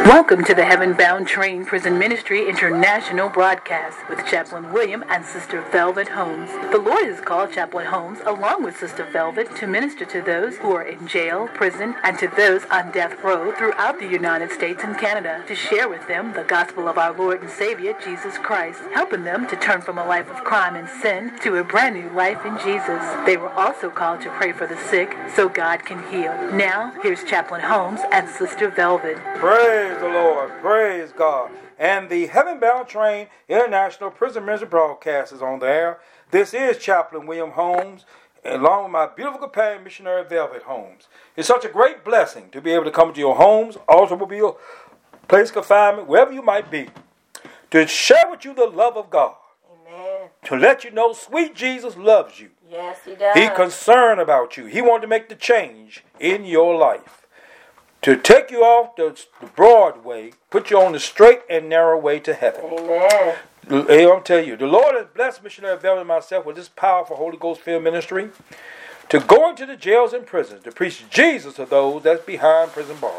Welcome to the Heaven Bound Train Prison Ministry International broadcast with Chaplain William and Sister Velvet Holmes. The Lord has called Chaplain Holmes along with Sister Velvet to minister to those who are in jail, prison, and to those on death row throughout the United States and Canada to share with them the gospel of our Lord and Savior, Jesus Christ, helping them to turn from a life of crime and sin to a brand new life in Jesus. They were also called to pray for the sick so God can heal. Now, here's Chaplain Holmes and Sister Velvet. Praise the Lord. Praise God. And the Heaven Bound Train International Prison Ministry broadcast is on the air. This is Chaplain William Holmes, along with my beautiful companion, Missionary Velvet Holmes. It's such a great blessing to be able to come to your homes, automobile, place of confinement, wherever you might be, to share with you the love of God. Amen. To let you know sweet Jesus loves you. Yes, He does. He's concerned about you. He wants to make the change in your life. To take you off the broad way, put you on the straight and narrow way to heaven. Amen. I'll tell you, the Lord has blessed Missionary Velvet and myself with this powerful Holy Ghost-filled ministry to go into the jails and prisons to preach Jesus to those that's behind prison bars.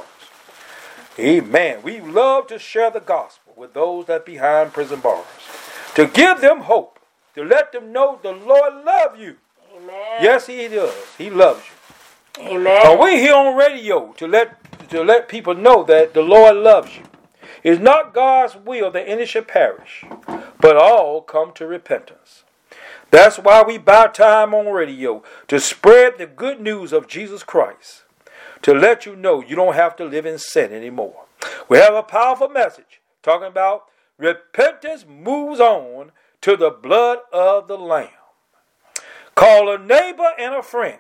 Amen. We love to share the gospel with those that's behind prison bars, to give them hope, to let them know the Lord loves you. Amen. Yes, He does. He loves you. Amen. We're here on radio to let people know that the Lord loves you. It's not God's will that any should perish, but all come to repentance. That's why we buy time on radio, to spread the good news of Jesus Christ, to let you know you don't have to live in sin anymore. We have a powerful message talking about repentance moves on to the blood of the Lamb. Call a neighbor and a friend.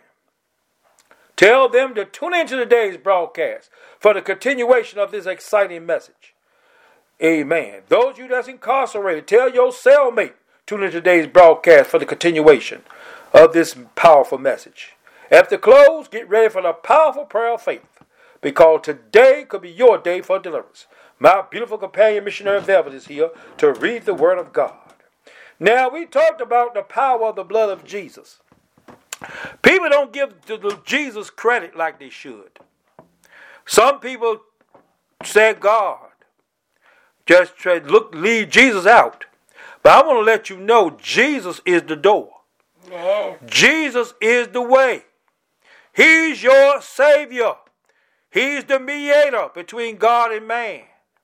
Tell them to tune into today's broadcast for the continuation of this exciting message. Amen. Those of you that's incarcerated, tell your cellmate, tune in today's broadcast for the continuation of this powerful message. At the close, get ready for the powerful prayer of faith, because today could be your day for deliverance. My beautiful companion, Missionary Velvet, is here to read the Word of God. Now, we talked about the power of the blood of Jesus. People don't give Jesus credit like they should. Some people say God. Just try to leave Jesus out. But I want to let you know Jesus is the door. Amen. Jesus is the way. He's your Savior. He's the mediator between God and man.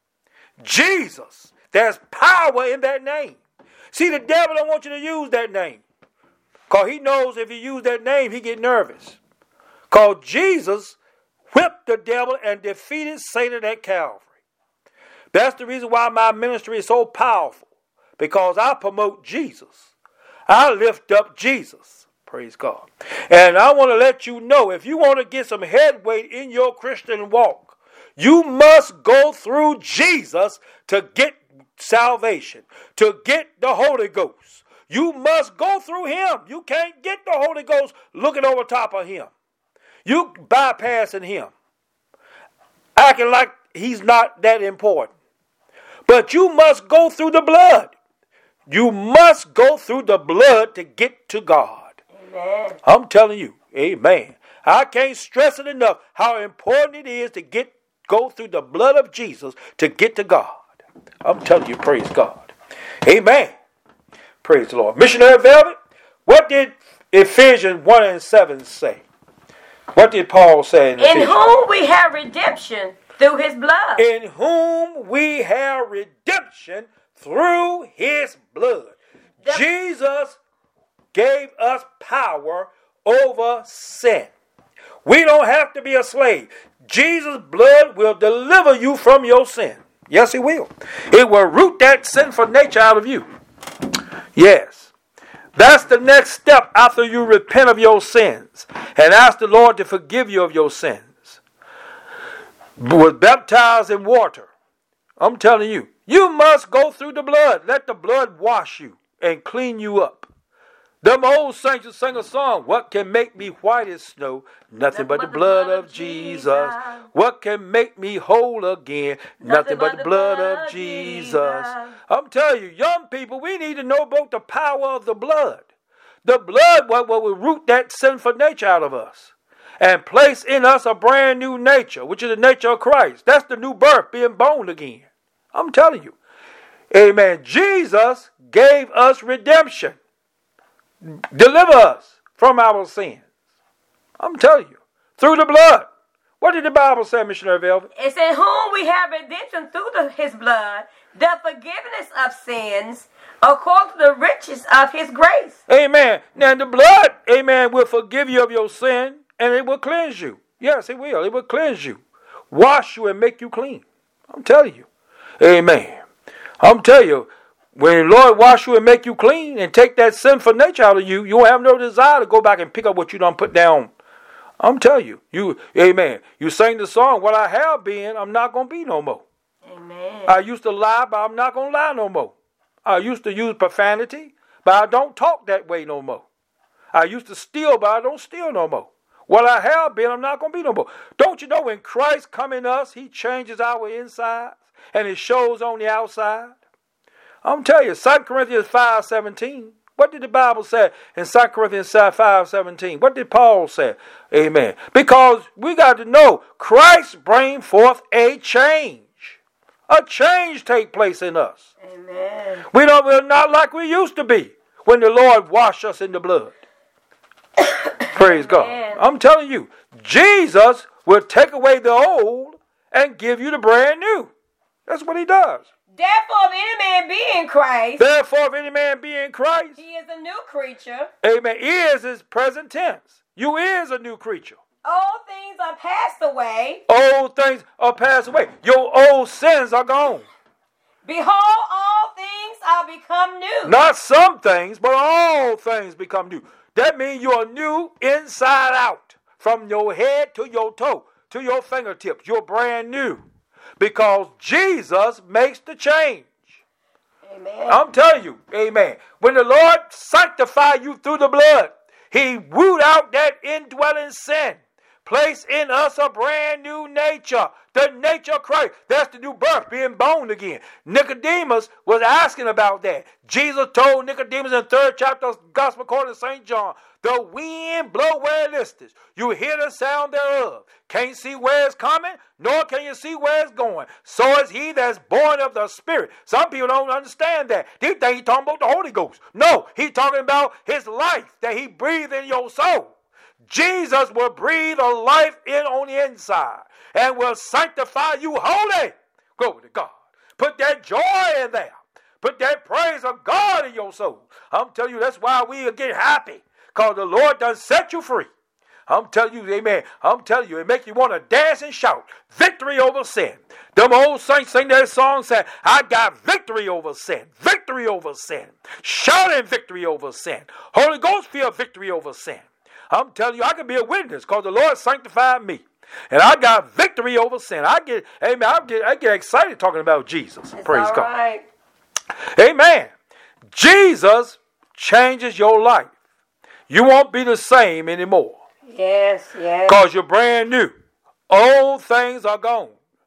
Jesus. There's power in that name. See, the devil don't want you to use that name, because he knows if you use that name, he get nervous. Because Jesus whipped the devil and defeated Satan at Calvary. That's the reason why my ministry is so powerful, because I promote Jesus. I lift up Jesus. Praise God. And I want to let you know, if you want to get some headway in your Christian walk, you must go through Jesus to get salvation, to get the Holy Ghost. You must go through Him. You can't get the Holy Ghost looking over top of Him. You bypassing Him, acting like He's not that important. But you must go through the blood. You must go through the blood to get to God. Amen. I'm telling you, amen. I can't stress it enough how important it is to go through the blood of Jesus to get to God. I'm telling you, praise God. Amen. Praise the Lord. Missionary Velvet, what did Ephesians 1 and 7 say? What did Paul say in Ephesians? In whom we have redemption through His blood. In whom we have redemption through His blood. Jesus gave us power over sin. We don't have to be a slave. Jesus' blood will deliver you from your sin. Yes, He will. It will root that sinful nature out of you. Yes. That's the next step after you repent of your sins and ask the Lord to forgive you of your sins. Was baptized in water. I'm telling you, you must go through the blood. Let the blood wash you and clean you up. Them old saints that sang a song, what can make me white as snow? Nothing but the blood of Jesus. What can make me whole again? Nothing but the blood of Jesus. I'm telling you, young people, we need to know about the power of the blood. The blood will root that sinful nature out of us. and place in us a brand new nature, which is the nature of Christ. That's the new birth, being born again. I'm telling you. Amen. Jesus gave us redemption. Deliver us from our sins. I'm telling you. Through the blood. What did the Bible say, Missionary Velvet? It's in whom we have redemption through his blood, the forgiveness of sins, according to the riches of his grace. Amen. Now the blood, amen, will forgive you of your sin, and it will cleanse you. Yes, it will. It will cleanse you. Wash you and make you clean. I'm telling you. Amen. I'm telling you, when the Lord wash you and make you clean and take that sinful nature out of you, you won't have no desire to go back and pick up what you done put down. I'm telling you, amen. You sang the song, what I have been, I'm not going to be no more. Amen. I used to lie, but I'm not going to lie no more. I used to use profanity, but I don't talk that way no more. I used to steal, but I don't steal no more. What I have been, I'm not going to be no more. Don't you know when Christ come in us, he changes our insides and it shows on the outside? I'm telling you, 2 Corinthians 5:17. What did the Bible say in 2 Corinthians 5:17? What did Paul say? Amen. Because we got to know Christ bring forth a change. A change take place in us. Amen. We're not like we used to be when the Lord washed us in the blood. Praise God. I'm telling you, Jesus will take away the old and give you the brand new. That's what he does. Therefore, if any man be in Christ, he is a new creature. Amen. Is present tense. You is a new creature. All things are passed away. Old things are passed away. Your old sins are gone. Behold, all things are become new. Not some things, but all things become new. That means you are new inside out. From your head to your toe, to your fingertips. You're brand new. Because Jesus makes the change. Amen. I'm telling you, amen. When the Lord sanctified you through the blood, he rooted out that indwelling sin. Place in us a brand new nature. The nature of Christ. That's the new birth, being born again. Nicodemus was asking about that. Jesus told Nicodemus in the 3rd chapter of the Gospel according to St. John, the wind blow where it listeth. You hear the sound thereof. Can't see where it's coming, nor can you see where it's going. So is he that's born of the Spirit. Some people don't understand that. They think he's talking about the Holy Ghost. No, he's talking about his life that he breathed in your soul. Jesus will breathe a life in on the inside and will sanctify you holy. Glory to God. Put that joy in there. Put that praise of God in your soul. I'm telling you, that's why we get happy. Because the Lord done set you free. I'm telling you, amen. I'm telling you, it makes you want to dance and shout. Victory over sin. Them old saints sing that song saying, I got victory over sin. Victory over sin. Shouting victory over sin. Holy Ghost feel victory over sin. I'm telling you, I can be a witness because the Lord sanctified me. And I got victory over sin. I get excited talking about Jesus. It's Praise God. Right. Amen. Jesus changes your life. You won't be the same anymore. Yes. Because you're brand new. Old things are gone.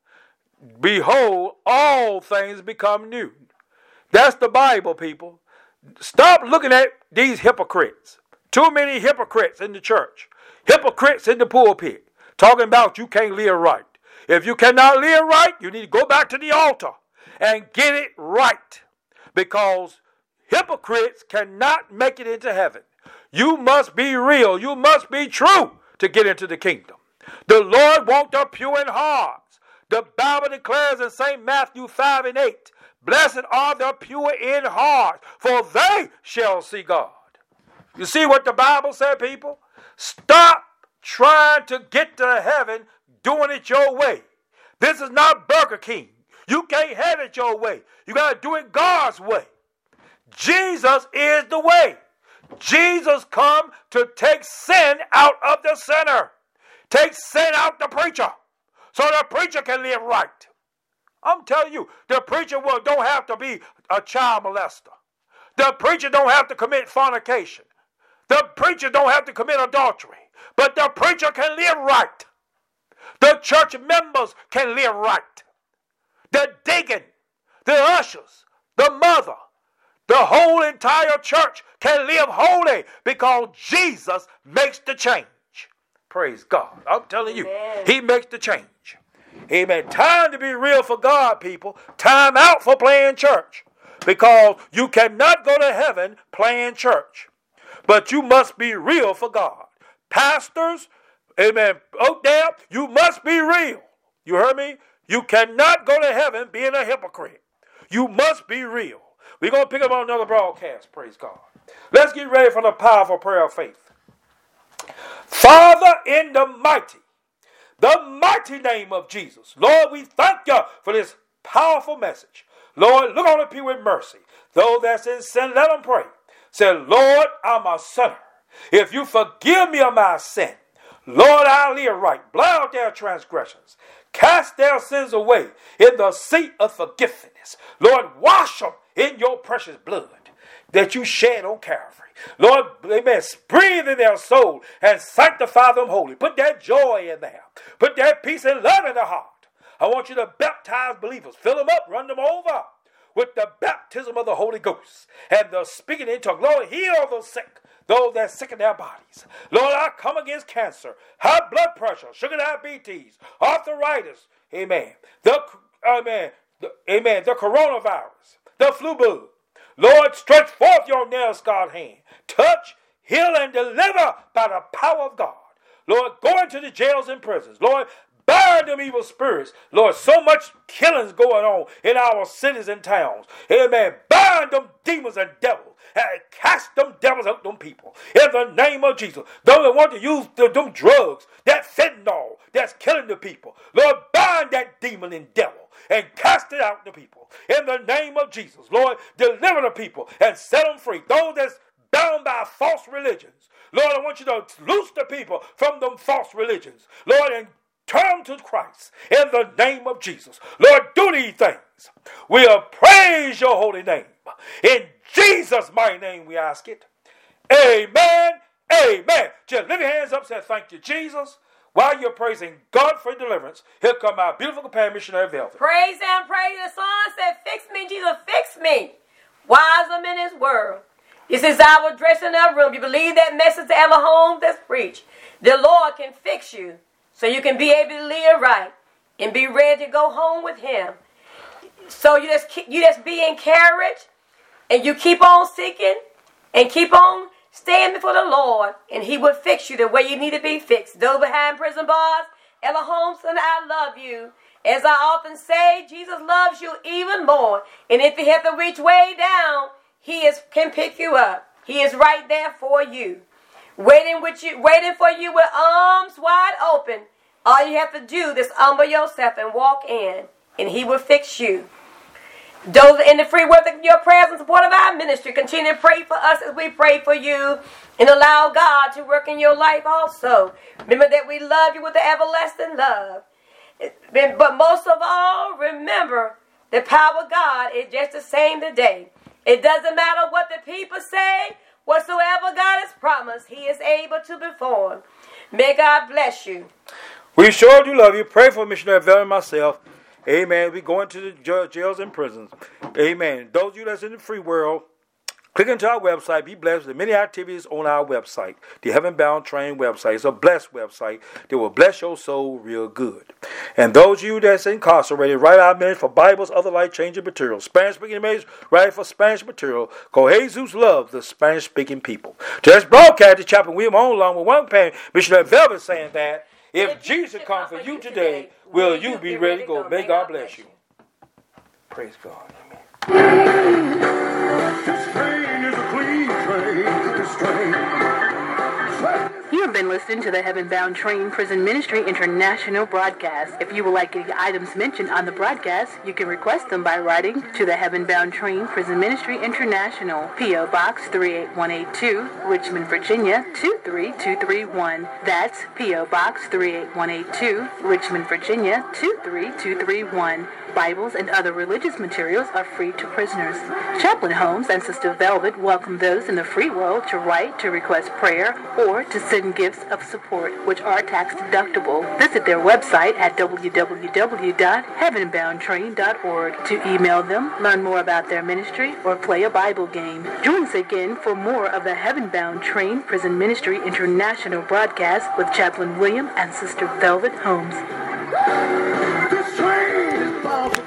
Behold, all things become new. That's the Bible, people. Stop looking at these hypocrites. Too many hypocrites in the church. Hypocrites in the pulpit. Talking about you can't live right. If you cannot live right, you need to go back to the altar and get it right. Because hypocrites cannot make it into heaven. You must be real. You must be true to get into the kingdom. The Lord wants the pure in hearts. The Bible declares in St. Matthew 5:8, blessed are the pure in heart, for they shall see God. You see what the Bible said, people? Stop trying to get to heaven doing it your way. This is not Burger King. You can't have it your way. You got to do it God's way. Jesus is the way. Jesus come to take sin out of the sinner. Take sin out the preacher. So the preacher can live right. I'm telling you, the preacher don't have to be a child molester. The preacher don't have to commit fornication. The preacher don't have to commit adultery. But the preacher can live right. The church members can live right. The deacon, the ushers, the mother, the whole entire church can live holy because Jesus makes the change. Praise God. I'm telling you, Amen. he makes the change. Amen. Time to be real for God, people. Time out for playing church. Because you cannot go to heaven playing church. But you must be real for God. Pastors, amen, out there, you must be real. You heard me? You cannot go to heaven being a hypocrite. You must be real. We're going to pick up on another broadcast, praise God. Let's get ready for the powerful prayer of faith. Father, in the mighty name of Jesus, Lord, we thank you for this powerful message. Lord, look on the people with mercy. Those that's in sin, let them pray. Say, Lord, I'm a sinner. If you forgive me of my sin, Lord, I'll live right. Blot out their transgressions. Cast their sins away in the seat of forgiveness. Lord, wash them in your precious blood that you shed on Calvary. Lord, amen, breathe in their soul and sanctify them wholly. Put that joy in there. Put that peace and love in their heart. I want you to baptize believers. Fill them up, run them over with the baptism of the Holy Ghost and the speaking in tongues. Lord, heal the sick, those that are sick in their bodies. Lord, I come against cancer, high blood pressure, sugar diabetes, arthritis, amen. The coronavirus, the flu bug. Lord, stretch forth your nail-scarred hand. Touch, heal, and deliver by the power of God. Lord, go into the jails and prisons. Lord, bind them evil spirits. Lord, so much killings going on in our cities and towns. Amen. Bind them demons and devils. And cast them devils out them people. In the name of Jesus. Those that want to use them drugs, that fentanyl that's killing the people. Lord, bind that demon and devil and cast it out the people. In the name of Jesus. Lord, deliver the people and set them free. Those that's bound by false religions. Lord, I want you to loose the people from them false religions. Lord, and turn to Christ in the name of Jesus. Lord, do these things. We'll praise your holy name. In Jesus' mighty name we ask it. Amen. Amen. Just lift your hands up and say thank you, Jesus. While you're praising God for deliverance, here come our beautiful companion, Missionary Velvet. Praise and praise. The song said, fix me, Jesus, fix me. Wise I'm in this world. This is our dressing up room. You believe that message to Ella Holmes that's preached. The Lord can fix you so you can be able to live right and be ready to go home with him. So you just be encouraged and you keep on seeking and keep on standing before the Lord, and he will fix you the way you need to be fixed. Those behind prison bars, Ella Holmson, I love you. As I often say, Jesus loves you even more. And if you have to reach way down, he can pick you up. He is right there for you. Waiting for you with arms wide open. All you have to do is humble yourself and walk in, and he will fix you. Those in the free work of your prayers and support of our ministry, continue to pray for us as we pray for you, and allow God to work in your life also. Remember that we love you with the everlasting love. But most of all, remember the power of God is just the same today. It doesn't matter what the people say. Whatsoever God has promised, he is able to perform. May God bless you. We sure do love you. Pray for Missionary Velvet and myself. Amen. We go into the jails and prisons. Amen. Those of you that's in the free world, click into our website. Be blessed. There are many activities on our website. The Heaven Bound Train website. It's a blessed website that will bless your soul real good. And those of you that's incarcerated, write our minutes for Bibles, other life-changing material. Spanish-speaking images, write for Spanish material. Because Jesus loves the Spanish-speaking people. Just broadcast the Chaplain William on along with one parent, Missionary Velvet, saying that if Jesus comes for you today, will you be ready to go? May God bless you. Praise God. Amen. This train is a clean train. This train. You have been listening to the Heaven Bound Train Prison Ministry International broadcast. If you would like any items mentioned on the broadcast, you can request them by writing to the Heaven Bound Train Prison Ministry International, P.O. Box 38182, Richmond, Virginia 23231. That's P.O. Box 38182, Richmond, Virginia 23231. Bibles and other religious materials are free to prisoners. Chaplain Holmes and Sister Velvet welcome those in the free world to write, to request prayer, or to send gifts gifts of support, which are tax deductible. Visit their website at www.heavenboundtrain.org to email them, learn more about their ministry, or play a Bible game. Join us again for more of the Heavenbound Train Prison Ministry International broadcast with Chaplain William and Sister Velvet Holmes.